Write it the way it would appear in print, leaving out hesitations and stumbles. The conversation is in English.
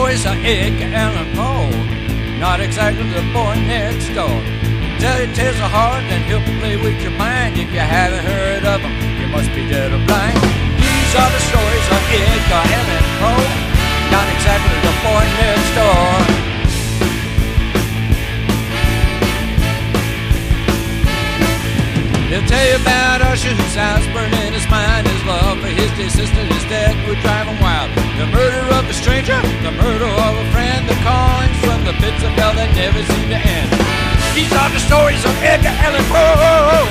stories of Edgar Allan Poe, not exactly the boy next door. Tell your tales of heart and he'll play with your mind. If you haven't heard of him, you must be dead or blind. These are the stories of Edgar Allan Poe, not exactly the boy next door. He'll tell you about Usher, whose house burned in his mind. His love for his dear sister, his death would drive him wild. The murder of a stranger, the murder of a friend, the callings from the pits of hell that never seem to end. These are the stories of Edgar Allan Poe.